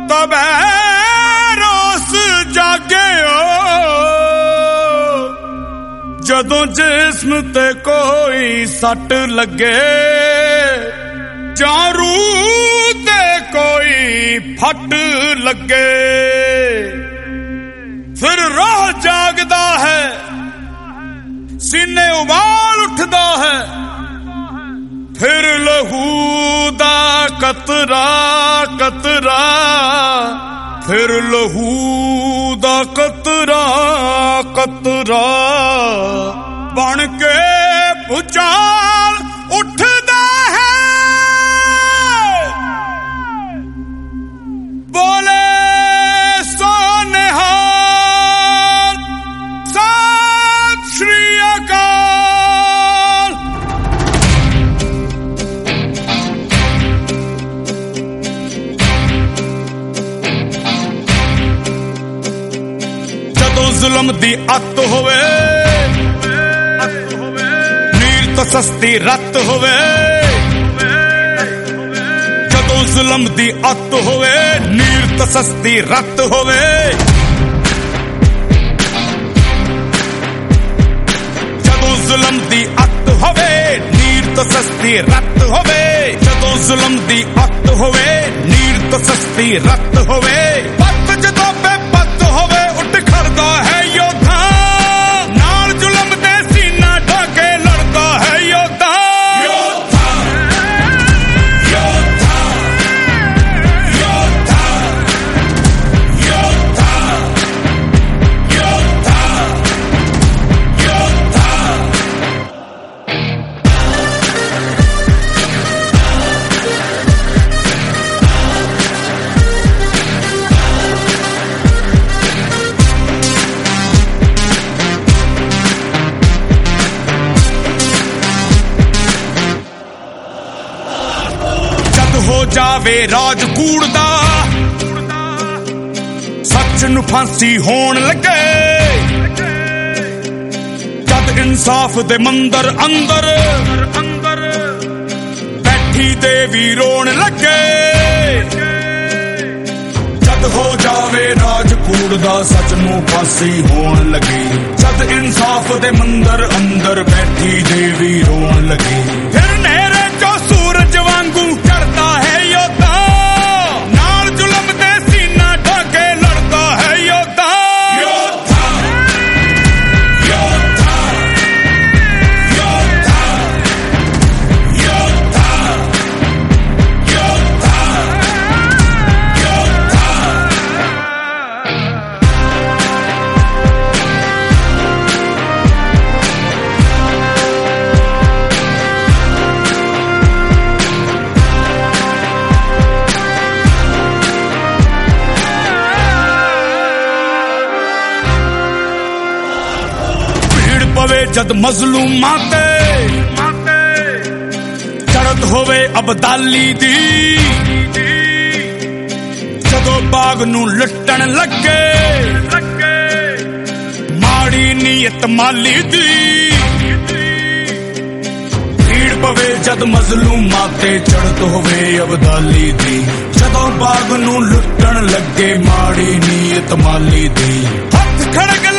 ਤਬੈ ਰੋਸ ਜਾਗਿਓ ਜਦੋਂ ਜਿਸਮ ਤੇ ਕੋਈ ਸੱਟ ਲੱਗੇ ਜਾਂ ਰੂਹ ਤੇ ਕੋਈ ਫੱਟ ਲੱਗੇ ਫਿਰ ਰਾਹ ਜਾਗਦਾ ਹੈ ਸੀਨੇ ਉਬਾਲ ਉੱਠਦਾ ਹੈ ਫਿਰ ਲਹੂ ਦਾ ਕਤਰਾ ਕਤਰਾ ਫਿਰ ਲਹੂ ਦਾ ਕਤਰਾ ਕਤਰਾ ਬਣ ਕੇ ਭੁਚਾਲ ਉੱਠਦਾ ਹੈ ਬੋਲੇ ਜ਼ੁਲਮ ਦੀ ਅੱਤ ਹੋਵੇ ਨੀਰ ਤੋਂ ਸਸਤੀ ਰੱਤ ਹੋਵੇ ਜਦੋਂ ਜ਼ੁਲਮ ਦੀ ਅੱਤ ਹੋਵੇ ਨੀਰ ਤੋਂ ਸਸਤੀ ਰੱਤ ਹੋਵੇ ਜਦੋਂ ਜ਼ੁਲਮ ਦੀ ਅੱਤ ਹੋਵੇ ਨੀਰ ਤੋਂ ਸਸਤੀ ਰੱਤ ਹੋਵੇ ਜਦੋਂ ਜ਼ੁਲਮ ਦੀ ਅੱਤ ਹੋਵੇ ਨੀਰ ਤੋਂ ਸਸਤੀ ਰੱਤ ਹੋਵੇ ਪੱਤ ਜਦੋਂ ਬੇਪੱਤ ਹੋਵੇ ਉੱਠ ਖੜਦਾ ਹੈ ਯੋਧਾ ਨਾਲ ਜ਼ੁਲਮ ਦੇ ਸੀਨਾ ਢਾਕੇ ਲੜਦਾ ਹੈ ਯੋਧਾ ਯੋਧਾ ਯੋਧਾ ਯੋਧਾ ਯੋਧਾ ਯੋਧਾ ਯੋਧਾ ਹੋ ਜਾਵੇ ਰਾਜ ਕੂੜ ਦਾ ਸੱਚ ਨੂੰ ਫਾਂਸੀ ਹੋਣ ਲੱਗੇ ਜਦ ਇਨਸਾਫ ਦੇ ਮੰਦਰ ਅੰਦਰ ਬੈਠੀ ਦੇਵੀ ਰੋਣ ਲੱਗੇ ਜਦ ਹੋ ਜਾਵੇ ਰਾਜ ਕੂੜ ਦਾ ਸੱਚ ਨੂੰ ਫਾਂਸੀ ਹੋਣ ਲੱਗੇ ਜਦ ਇਨਸਾਫ ਦੇ ਮੰਦਰ ਅੰਦਰ ਬੈਠੀ ਦੇਵੀ ਰੋਣ ਲੱਗੇ ਫਿਰ ਨਹਿਰੇ ਚੋਂ ਸੂਰਜ ਵਾਂਗੂ ਚੜ੍ਹਦਾ ਹੈ ਯੋਧਾ ਨਾਲ ਜ਼ੁਲਮ ਦੇ ਸੀਨਾ ਢਾਕੇ ਲੜਦਾ ਹੈ ਯੋਧਾ ਯੋਧਾ ਯੋਧਾ ਯੋਧਾ ਯੋਧਾ ਯੋਧਾ ਯੋਧਾ ਪਵੇ ਜਦ ਮਜ਼ਲੂਮਾਂ ਤੇ ਚੜ੍ਹਤ ਹੋਵੇ ਅਬਦਾਲੀ ਦੀ ਜਦੋਂ ਬਾਗ ਨੂੰ ਲੁੱਟਣ ਲੱਗੇ ਮਾੜੀ ਨੀਅਤ ਮਾਲੀ ਦੀ ਭੀੜ ਪਵੇ ਜਦ ਮਜ਼ਲੂਮਾਂ ਤੇ ਚੜ੍ਹਤ ਹੋਵੇ ਅਬਦਾਲੀ ਦੀ ਜਦੋਂ ਬਾਗ ਨੂੰ ਲੁੱਟਣ ਲੱਗੇ ਮਾੜੀ ਨੀਅਤ ਮਾਲੀ ਦੀ ਹੱਥ ਖੜਕ